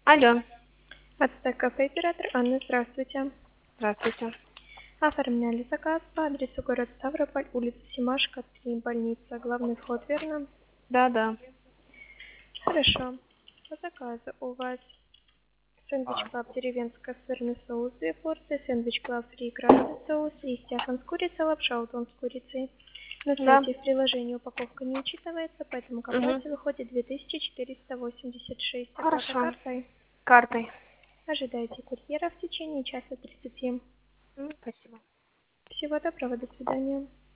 Алло, Ацтек кафе, оператор Анна, здравствуйте. здравствуйте. Оформляли заказ по адресу город Ставрополь, улица Семашко, 3, больница, главный вход, верно? Да. Хорошо. По заказу у вас сэндвич клаб деревенская сырный соус 2 порции, сэндвич клаб фри красный соус, истяхан с курицей, лапша удон с курицей. На Да. сайте в приложении упаковка не учитывается, поэтому к Угу. оплате выходит 2486. Оплата Хорошо. картой. Картой. Ожидайте курьера в течение часа 30. Спасибо. Всего доброго, до свидания.